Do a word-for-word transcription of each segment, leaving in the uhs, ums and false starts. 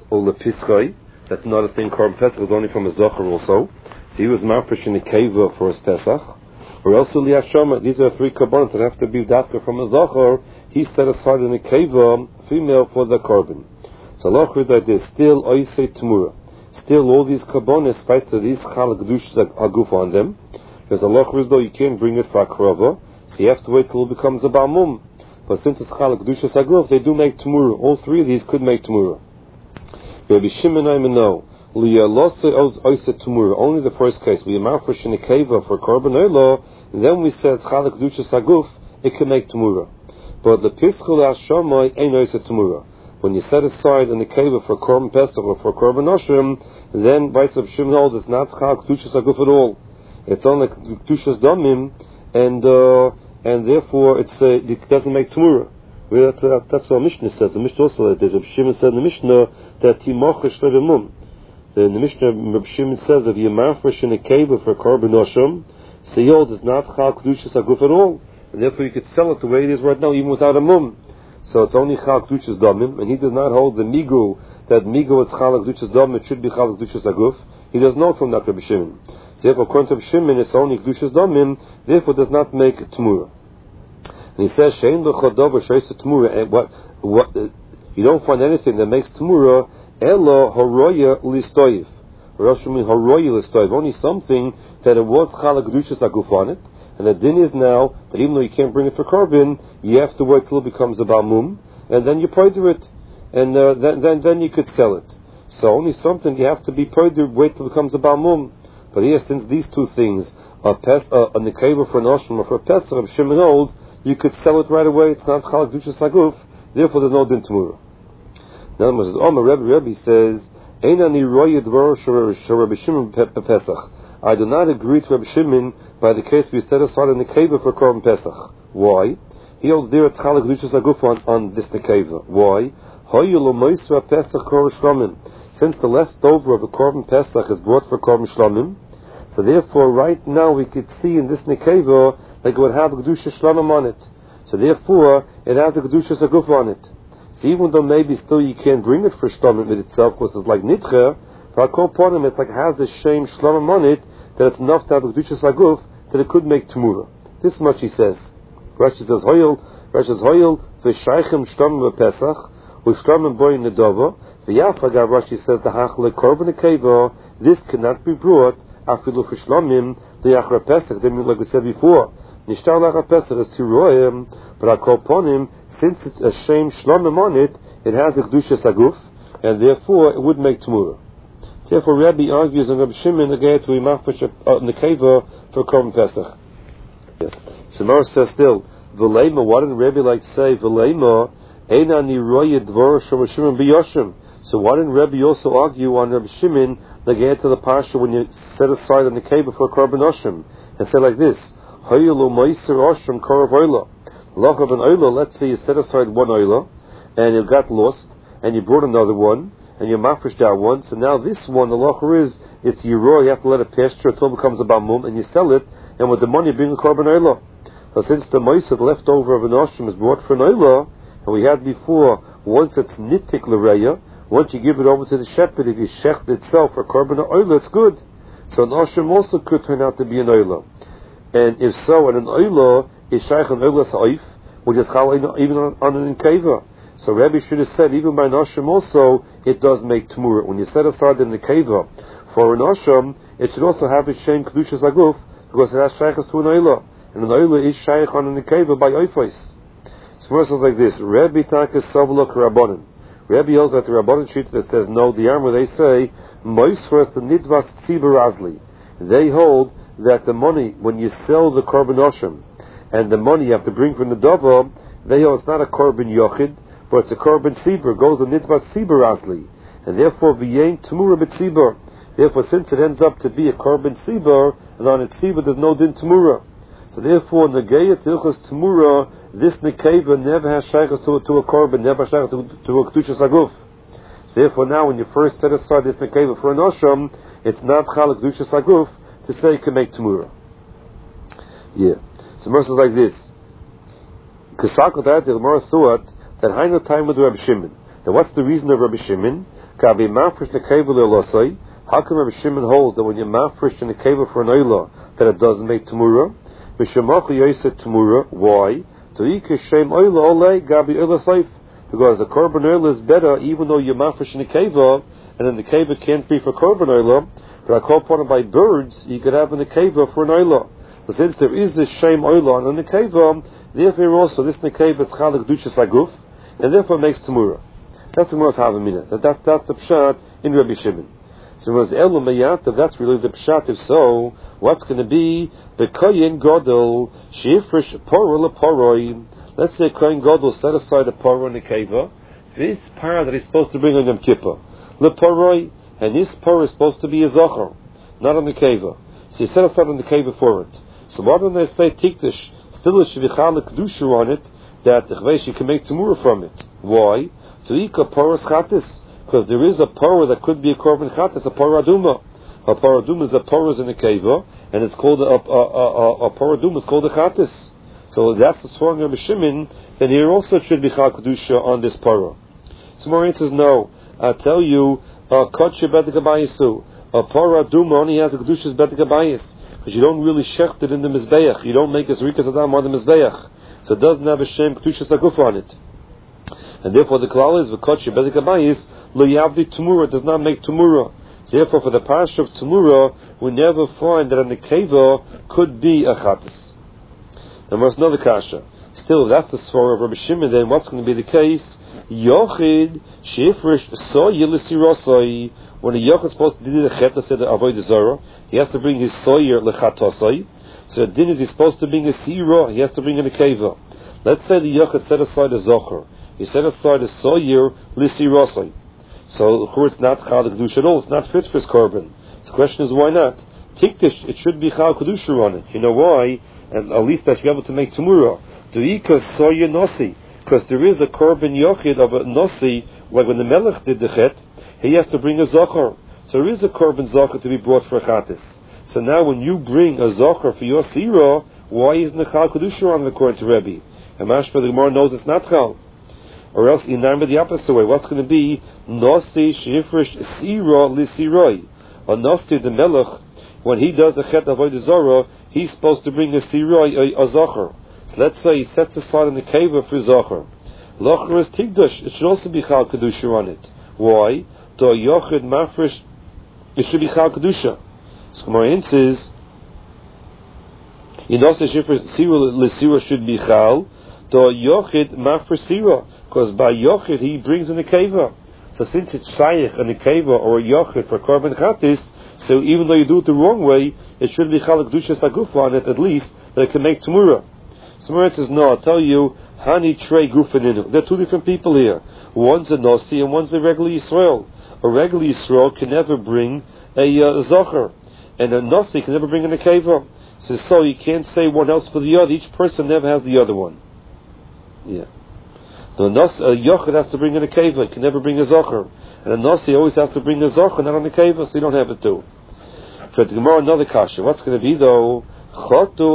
or lepischai. That's not a thing. Korban Pesach is only from a zocher also. So he was mafresh in a keva for his Pesach. Or else liyashama. These are three korbanos that have to be dafka from a zocher. He set aside in a keva female for the korban. So Allah is like this. Still oisei tmura. Still all these korbanos fight to these chalak dush aguf on them. Because Allah is though you can't bring it for a krova. So you have to wait till it becomes a balmum. But since it's chalak dush aguf, they do make tmura. All three of these could make tmura. Rabbi Shimon I know. Only the first case, we mafresh in a keva for korban oila, and then we said chalak dushas aguf, it can make tmura. But the pischul hashamai ain't oisa tmura. When you set aside in the keva for korban pesach or for korban oshim, then vice of Shimon holds it's not chalak dushas aguf at all. It's only dushas damim, and uh, and therefore it's uh, it doesn't make tmura. Well, that's, uh, that's what Mishnah says. The Mishnah also says. Rabbi Shimon said in the Mishnah that he mochish le'emum. In the Mishnah, Rabbi Shimon says if you mafresh in a keva for korban oshim, so yod is not chal kedushas aguf at all, and therefore you could sell it the way it is right now, even without a mum. So it's only chal kedushas damim, and he does not hold the migu that migu is chal kedushas damim. It should be chal kedushas aguf. He does know from that Rabbi Shimon. So therefore, according to Rabbi Shimon, it's only kedushas damim. Therefore, does not make tmura. And he says shein lechodov sheis tmura. And what what uh, you don't find anything that makes tmura. Elo horoya listoiv. Rosh means horoya listoiv. Only something that it was chalak kedushas aguf on it, and the din is now that even though you can't bring it for korban, you have to wait till it becomes a balmum, and then you poider it, and uh, then, then then you could sell it. So only something you have to be poider, wait till it becomes a balmum. But here, since these two things are pes uh, on the keva for an oshim or for a pesach, Reb Shimon holds you could sell it right away. It's not chalak kedushas aguf. Therefore, there's no din tmura. Now, Moses Omer Rebbe Rebbe says, "Einani roya dvar Rabbi Shimon Pesach." I do not agree to Rabbi Shimon by the case we set aside in the keva for korban Pesach. Why? He holds there at chalak kedushas aguf on, on this nekeva. Why? Hoyu lomoisra Pesach korban shlamim. Since the leftover of a korban Pesach is brought for korban shlamim, so therefore, right now we could see in this nekeva like it would have a kedushas shlamim on it. So therefore, it has a kedushas aguf on it. So even though maybe still you can't bring it for shlamim in itself because it's like nitcha, for a kol ponim it like has a shame shlamim on it that it's enough to have a kedushas aguf that it could make tmura. This much he says. Rashi says hoyel, Rashi says hoyel v'shaychem shlamim v'pesach u'shlamim boy nedava v'yafagav. Rashi says the hachle korban keva. This cannot be brought afilu for shlamim the yachra pesach. They mean like we said before. Nishtar lachar pesach is tiroim, but a kol ponim. Since it's a shame shlamim on it, it has a kedushas aguf, and therefore it would make tmura. Therefore, Rabbi argues on Rabbi Shimon again to imafresh in the keva for korban Pesach. Yeah. So Mar says still, v'leima. What did Rabbi like to say? V'leima eina ni roya dvar Rabbi Shimon biyoshim. So why didn't Rabbi also argue on Rabbi Shimon again to the parsha when you set aside in the keva for korban oshim and say like this: Hayulu meiser oshim korav oila. Loch of an oila, let's say you set aside one oila, and you got lost, and you brought another one, and you mafresh that one, so now this one, the locher is, it's yiro, you have to let it pasture until it becomes a balmum, and you sell it, and with the money you bring a korban oila. So since the moisad left over of an oshim is brought for an oila, and we had before, once it's nitik l'reya, once you give it over to the shepherd, if you shecht itself for korban oila, it's good. So an oshim also could turn out to be an oila. And if so, and an oila is shaykh an oila sa'if, which is how even on, on an keva. So Rabbi should have said, even by an oshim also, it does make tmura. When you set aside in the keva for an oshim, it should also have a shem kedushas aguf, because it has shaykhs to an oila. And an oila is shaykh on an keva by oifais. So it says like this: Rabbi takas savlok rabbanon. Rabbi holds that the rabbanon sheet that says no, the armor they say moisfers the nidvas tzibur azli. They hold that the money when you sell the korban oshim and the money you have to bring from the dava, they hold it's not a korban yochid, but it's a korban tzibur. It goes the nidvas tzibur azli, and therefore v'yein tmura b'tzibur. Therefore, since it ends up to be a korban tzibur, and on its tzibur there's no din tmura. So therefore, negayat ilchus tmura, this nekeva never has shaykhs to, to a korban, never has shaykhs to, to a kedushas aguf. Therefore, now when you first set aside this nekeva for an osham, it's not chalak kedushas aguf to say you can make tmura. Yeah. So Mercer is like this. Kesakot that the Gemara thought that Hainu time with Rabbi Shimon. Now, what's the reason of Rabbi Shimon? Gabi mafresh nekeva le'olosai. How come Rabbi Shimon holds that when you mafresh in nekeva for an oila that it doesn't make tamura? B'shemachu yoyset tamura. Why? To'ika shem oila olei gabi oila seif. Because the korban oila is better even though you mafresh in nekeva, and then the nekeva can't be for korban oila. But I call upon it by birds, you could have a nekeva for an oila. So since there is a shem oila on a nekeva, therefore also this nekeva is chalak dushas aguf, and therefore it makes tamura. That's the most havamina. That that's that's the pshat in Rabbi Shimon. So was elu meyatav. That's really the pshat. If so, what's going to be the kohen gadol shifresh porah leporoi? Let's say kohen gadol set aside a porah nekeva. This parah that he's supposed to bring on Yom Kippur leporoi. And this porah is supposed to be a zocher, not a nekeva. So he set aside a nekeva for it. So why don't they say tiktish, still a shvichal kedusha on it, that the you can make tamura from it? Why? To ika porah chatis, because there is a porah that could be a korban chatis, a porah aduma. A porah aduma is a porah in a nekeva, and it's called a, a, a, a, a porah aduma is called a chatis. So that's the sworn of Shimon. Then here also it should be chal kedusha on this porah. So more answers no. I tell you. A kotche betikabayisu. A porah aduma only has a kedushas betikabayis because you don't really shecht it in the mizbeach. You don't make a zrikas adam on the mizbeach, so it doesn't have a shem kedushas aguf on it. And therefore the klal is the kotche betikabayis lo yavdi tumura, does not make tumura. Therefore, for the parsha of tumura, we never find that a nekeva could be a chatas. Now, there's another kasha. Still, that's the svara of Rabbi Shimon. Then what's going to be the case? Yochid shifresh soy lisirosai. When a yochid is supposed to do the chet, let's say the avodah zarah, he has to bring his soyer lechatosai. So the din is he's supposed to bring a sira, he has to bring in a keva. Let's say the yochid set aside a zocher, he set aside a soyer lisirosai. So of course it's not chal kedusha at all. It's not fit for his korban. So the question is why not? Tiktish, it should be chal kedusha on it. You know why? And at least I should be able to make tamura. Duika soyer nosi. Because there is a korban yochid of a nosi, like when the melech did the chet, he has to bring a zocher. So there is a korban zocher to be brought for a chatis. So now when you bring a zocher for your sira, why isn't the chal kedusha on it according to Rebbe? And Mashma the Gemara knows it's not chal. Or else in the opposite way, what's going to be nosi shifresh sira lisiroi? A nosi the melech, when he does the chet of avodah zarah, he's supposed to bring a siroi, a, a zocher. Let's say he sets aside in the keva for zocher. Locher is tigdush. It should also be chal kedusha on it. Why? To a yochid mafresh, it should be chal kedusha. So Gemara answers, in also shifresh sira l'sira should be chal. To a yochid mafresh sira, because by yochid he brings in the keva. So since it's shaykh in the keva or a yochid for korban chatis, so even though you do it the wrong way, it should be chal kedusha saguf on it at least that it can make tamura. Somewhere it says, no, I'll tell you, Hani Trey Gufaninu. There are two different people here. One's a Nosi and one's a regular Yisrael. A regular Yisrael can never bring a uh, Zocher. And a Nosi can never bring in a Keva. So, so you can't say one else for the other. Each person never has the other one. Yeah. So a, nos, a Yochid has to bring in a Keva. He can never bring a Zocher. And a Nosi always has to bring a Zocher, not on the Keva, so you don't have it too. For the Gemara, another kasha. What's going to be though? Let's say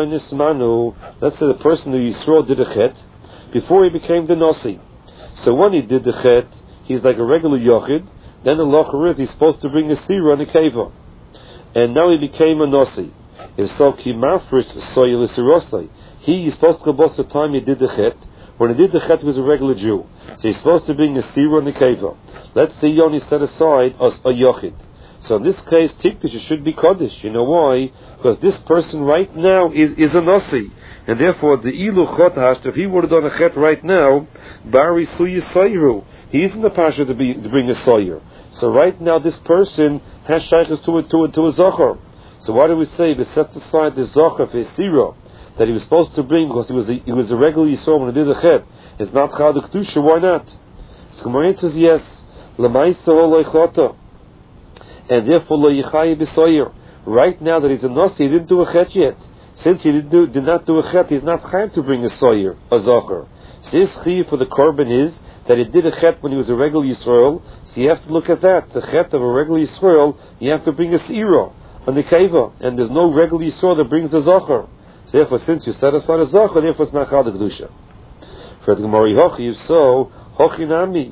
the person who Yisrael did a chet before he became the Nasi. So when he did the chet, he's like a regular Yochid. Then the Locher is he's supposed to bring a Sira and a Keva. And now he became a Nasi. If so, Ki Mafrish Soy Lisirosai. He is supposed to go both the time he did the chet. When he did the chet, he was a regular Jew. So he's supposed to bring a Sira and a Keva. Let's say he only set aside a, a Yochid. So in this case, Tiktish should be Kaddish. You know why? Because this person right now is, is a Nasi. And therefore, the Ilu Chotash, if he would have done a Chet right now, Bari Suyi Sayru, he isn't the Pasha to, be, to bring a Sayer. So right now, this person has Shaykhs to, to, to a Zachar. So why do we say, we set aside the Zachar for a Sira, that he was supposed to bring, because he was a, he was a regular Yisrael when he did the Chet. It's not Chad Kedusha, why not? So Gemara says, yes, L'maisa Oloi Chota. And therefore, lo yichayi b'soyer. Right now that he's a nasi, he didn't do a chet yet. Since he did, do, did not do a chet, he's not chayim to bring a soyer, a zocher. So his chiyuv for the korban is that he did a chet when he was a regular Yisrael. So you have to look at that. The chet of a regular Yisrael, you have to bring a sira on the keva, and there's no regular Yisrael that brings a zocher. So therefore, since you set aside a zocher, therefore it's not chal kedusha. For the Gemara hochi, so hochi nami.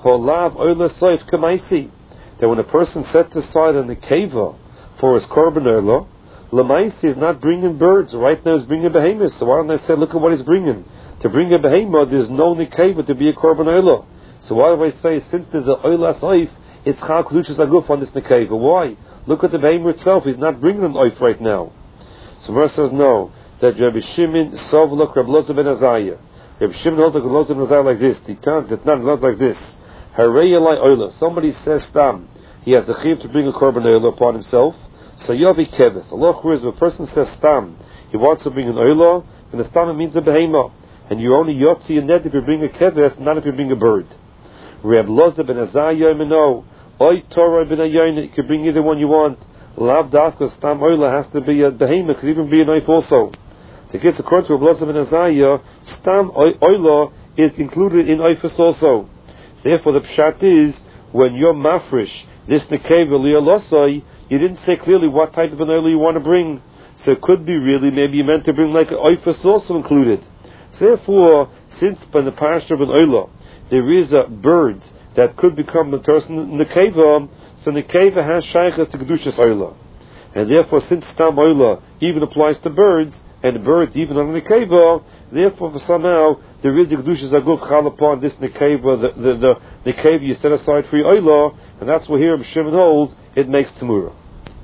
Holav oila soif kamaisi. That when a person sets aside an nekeva for his korban oila, lamaisi is not bringing birds. Right now he's bringing behemoths. So why don't I say, look at what he's bringing? To bring a behemoth, there's no nekeva to be a korban oila. So why do I say, since there's a oila soif, it's chal kedushas aguf on this nekeva? Why? Look at the behemoth itself. He's not bringing an oif right now. So Mer says no. That Rabbi Shimon sovlok Rabbi Loza ben Azariah. Rabbi Shimon holds like Rabbi Loza ben Azariah like this. The can't. It's not not like this. Harei elai oila. Somebody says stam. He has the chiv to bring a korban oila upon himself. So yavi keves. Allah is if a person says stam, he wants to bring an oila, and the stam means a behemoth. And you only yotzi a net if you bring a keves, not if you bring a bird. Rabbi Loza ben Azariah no. Oy Torah ben Ayin. You can bring either one you want. Lav dafka stam oila has to be a behemoth. Could even be a knife also. So it gets according to Rabbi Loza ben Azariah, stam oila is included in oifus also. Therefore, the pshat is when you're mafresh this nekeva lialosai, you didn't say clearly what type of an oila you want to bring. So it could be really maybe you meant to bring like an oifus also included. So therefore, since by the pasture of an oila there is a bird that could become a person nekeva, so nekeva has shaykhas to kedushas oila, and therefore since stam oila even applies to birds and birds even on the nekeva, therefore somehow there is a kedushas aguf chal upon this nekeva, the the, the nekeva you set aside for your oila, and that's what here Shimon holds it makes tamura.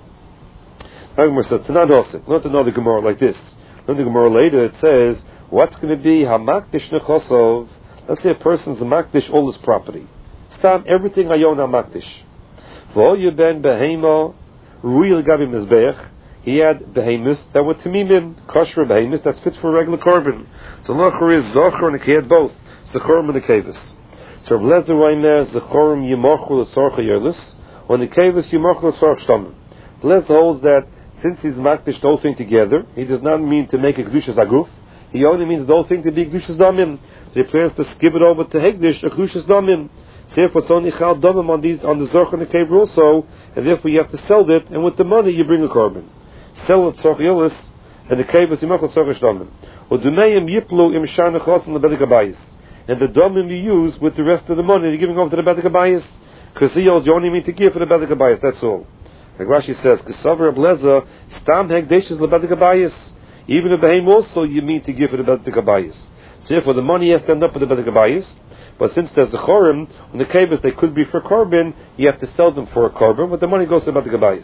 Gemara says Tanan Hosek, not another Gemara like this. Another Gemara later it says what's going to be hamakdish nechosov. Let's say a person's a makdish all his property. Stam everything ayon hamakdish. V'oyu ben behema ruil gabi mizbeach. He had behemoths that were tamimim, kosher behemoths that's fit for regular korban. So Lachor is Zocher and he had both, Zechorim and the Kevis. So Rav Lezer Reimer, Zechorim Yimochu L'Sorcha Yerlis, on the Kevis Yimochu L'Sorcha Shtamim. Lezer holds that since he's makdish the whole thing together, he does not mean to make a Kedushas Aguf, he only means the whole thing to be Kedushas Damim. So he plans to skip it over to Hegdish, a Kedushas Damim. Therefore it's only Chal Damim on these, on the Zocher and the Kevis also, and therefore you have to sell it, and with the money you bring a korban. Sell it tzorch yolis, and the kavas yimachol tzorch shtamim. Udumeim yiplu im shana chosin lebedek abayis. And the domim you use with the rest of the money you're giving over to the bedek abayis. Because he holds you only mean to give for the bedek abayis. That's all. Like Rashi says, Kesaver ableza stam hegdeshes lebedek abayis. Even a behem also you mean to give for the bedek abayis. So therefore the money has to end up for the bedek abayis. But since there's a chorim, when the kavas they could be for korban, you have to sell them for a korban, but the money goes to the bedek abayis.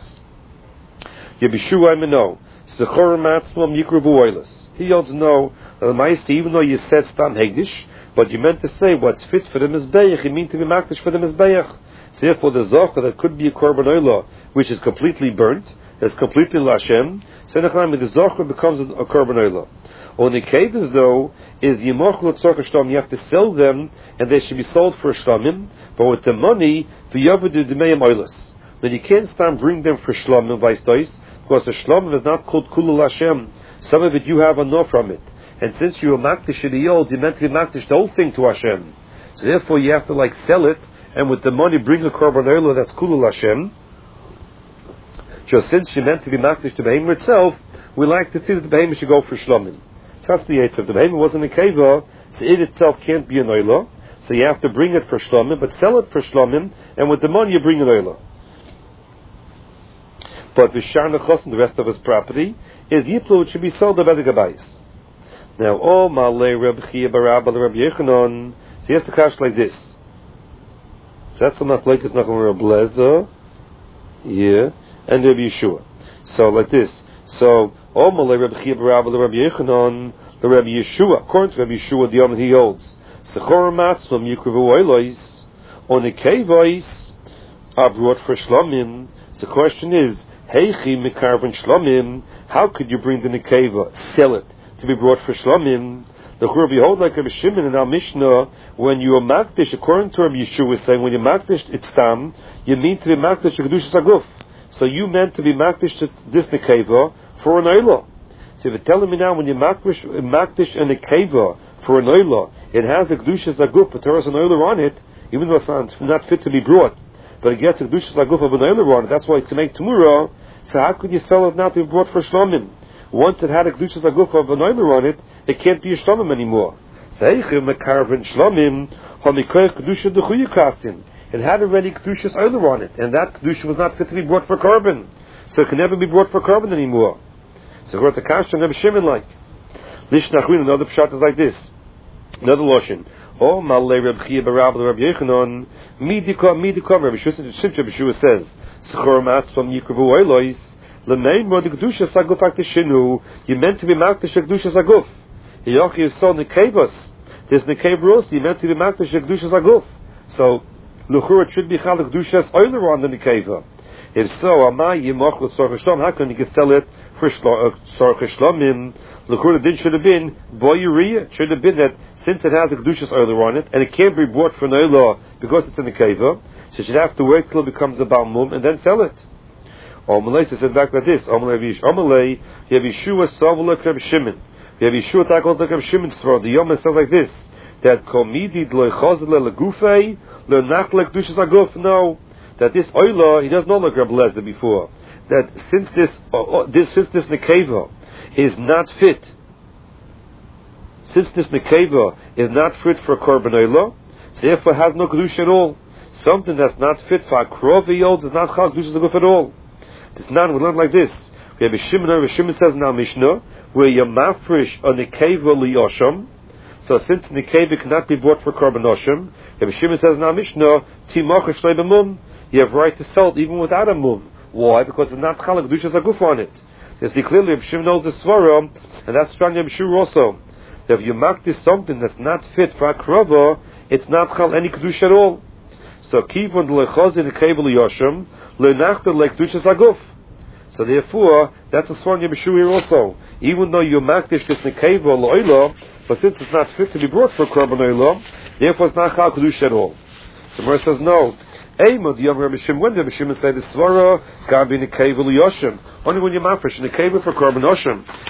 Yebishua Mino, Zechorim Matzmam Yikruvu Oilis. He holds no, even though you said Stam Hegdish, but you meant to say what's fit for the Mizbeach, you mean to be Makdish for the Mizbeach. So therefore the Zocher that could be a Korban Oila, which is completely burnt, that's completely Lashem, so the Zocher becomes a, a Korban Oila. On the Kevis though, is Yimoch L'Tzorch Shtam, you have to sell them, and they should be sold for Shtamim, but with the money, the Yavadu D'Meim Oilis. Then you can't stand bring them for Shlamim, vice dois, because the Shlamim is not called Kulul Hashem. Some of it you have enough from it. And since you are Makdish in the old, you meant to be Makdish the whole thing to Hashem. So therefore you have to like sell it, and with the money bring a Korban Oila that's Kulul Hashem. Just since you meant to be Makdish to Behemoth itself, we like to see that the Behemoth should go for Shlamim. So that's the eighth. If the Behemoth wasn't a Keva, so it itself can't be an Oila. So you have to bring it for Shlamim, but sell it for Shlamim, and with the money you bring an Oila. But Vishar Nechosin, the rest of his property, is Yiplu, which should be sold by the Gabayis. Now, oh, Malay Reb Chia Barabba, the Reb Yechanon, so he has to cash like this. So that's the Machlekes Nachum Reb Leza, yeah, and Reb Yeshua. So, like this. So, oh, Malay Reb Chia Barabba, the Reb Yechanon, the Reb Yeshua, according to Reb Yeshua, the Yom he holds, Sechor Matzvam Yikruvu Oilois, on the Kevais, are brought for Shlamim. So the question is, Heichi Mekarvan Shlamim, how could you bring the Nekeva, sell it, to be brought for Shlamim? The Chur behold like Rabbi Shimon in our Mishnah, when you are Makdish, according to Rabbi Yeshua is saying, when you're Makdish it's Tam, you mean to be Makdish Kedushas Aguf. So you meant to be Makdish this Nekeva for an Oila. So if you're telling me now, when you're Makdish, Makdish and Nekeva for an Oila, it has a Kedushas Aguf, but there is an Oila on it, even though it's not fit to be brought. But it gets a Kedushas Aguf of an Oila on it, that's why it's to make Tamura. So how could you sell it now to be brought for Shlamim? Once it had a Kedushas Aguf of an Oila on it, it can't be a Shlamim anymore. So Eichim Mekarvan Shlamim, Hamikoich kedusha dechuyu kasin. It had already kedushas oiler on it, and that kedusha was not fit to be brought for carbon, so it can never be brought for carbon anymore. So we're at the kasha Reb Shimon like Lishnachrin. Another pshat is like this. Another lashon. Oh, malay Reb Chia barab Reb Yechanan midika midika Reb Shua says Sechor matzom yikravu oilois lemein mod kedusha saguf aktishinu. You meant to be makdash kedusha saguf. Yochi is so nekevos. There's nekevos. You meant to be makdash kedusha saguf. So luchur it should be chal kedushas oiler on the nekeva. If so, amay yimoch with sorch shlom. How can you can sell it for sorch shlomim? Luchur the din should have been boyuriya. It should have been that since it has a kedushas oiler on it and it can't be brought for noila because it's in the nekeva, so you should have to wait till it becomes a balmum and then sell it. Omalei said back like this. Omalei Omalei you have Yeshua savulek Reb Shimon. You have Yeshua tackles like Reb Shimon svor. The Yom says like this, that komidi lo chazle legufei lo nachle kedushas aguf. No, that this oila he doesn't know like Reb Lezer before. That since this uh, this since this nekeva is not fit, since this nekeva is not fit for korban oila, so therefore has no kedusha at all. Something that's not fit for a krov yod is not chal kedushas aguf at all. This not we learn like this. We have a Shimon. A Shimon says in our Mishnah where you mafresh a nekeva liyosham. So since nekeva cannot be bought for korban osham, Rabbi Shimon says in our Mishnah, timach shlei b'mum, you have right to sell it even without a mum. Why? Because it's not chalak kedushas aguf on it. You see clearly, Rabbi Shimon knows the svara, and that's strong Rabbi Shua also. That if you mark this something that's not fit for a krava, it's not chal any kedusha at all. So kivon lechazin nekeva liyosham le'nachta lekedushas aguf. So therefore, that's a svara Rabbi Shua here also. Even though you makdish this nekeva lo'ila, but since it's not fit to be brought for korban oila, therefore it's not chal kedusha at all. So Gemara says no. Eimod yom Rabbi Shimon. When Rabbi Shimon said the svara gabi nekeva liyosham, only when you mafresh nekeva for korban osham.